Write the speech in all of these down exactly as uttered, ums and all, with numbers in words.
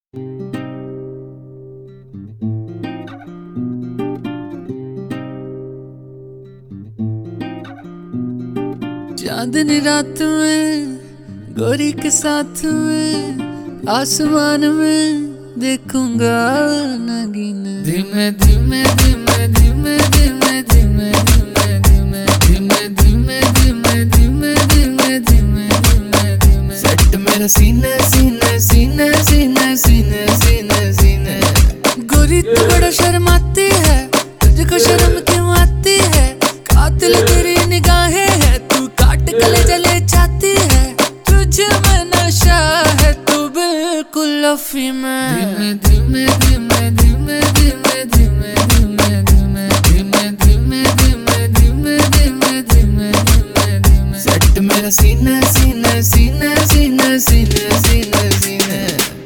चांदनी रात में गोरी के साथ में आसमान में देखूंगा नगीन। धीमे धीमे धीमे धीमे धीमे धीमे धीमे धीमे धीमे धीमे धीमे धीमे धीमे धीमे धीमे धीमे सेट मेरा सीने सीने सीने सीने सीने सीने सीने। गोरी तू बड़ा शर्माती है, तुझको शर्म क्यों आती है? कातिल तेरी निगाहें है, तू काट गले जले चाहती है। तुझे में नशा है, तू बिल्कुल अफीम में। धीमे धीमे धीमे धीमे धीमे धीमे धीमे धीमे धीमे धीमे धीमे धीमे धीमे धीमे धीमे सेट मेरा सीने सीने सीने सीने सीने सीने सीने।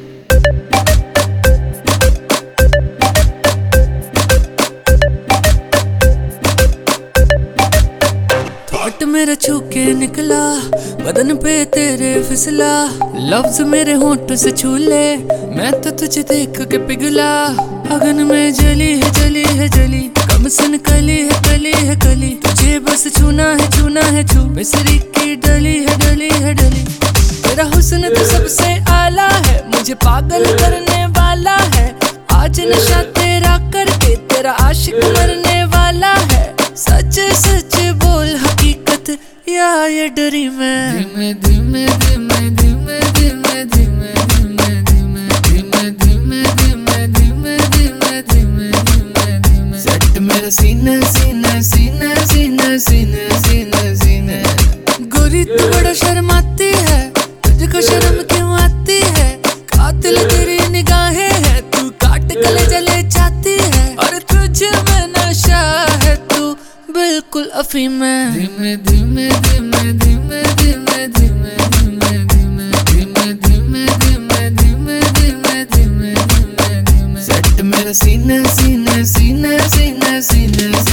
थॉट मेरा छू के निकला, बदन पे तेरे फिसला। लफ्ज मेरे होंठ से छू ले, मैं तो तुझे देख के पिघला। अगन में जली है जली है जली, कम सुन कली है कली है कली। तुझे बस छूना है छूना है छू, मिसरी की डली है डली है डली। तेरा हुस्न तो सबसे आला है, मुझे पागल करने वाला है। आज नशा तेरा करके तेरा आशिक मरने वाला है। सच सच बोल हकीकत या ये डरी मैं। धीमे धीमे धीमे धीमे धीमे धीमे धीमे धीमे धीमे धीमे धीमे धीमे धीमे धीमे धीमे धीमे सेट मेरा सीने सीने सीने सीने सीने सीने सीने। गोरी तू बड़ा शर्माती है, तुझको शर्म क्यों आती है? कातिल तेरी निगाहें है, तू काट गले जले चाहती है। और तुझे में नशा है, तू बिल्कुल अफीम में। धीमे धीमे धीमे धीमे धीमे धीमे धीमे धीमे धीमे धीमे धीमे धीमे धीमे धीमे धीमे धीमे सेट मेरा सीने सीने सीने सीने सीने।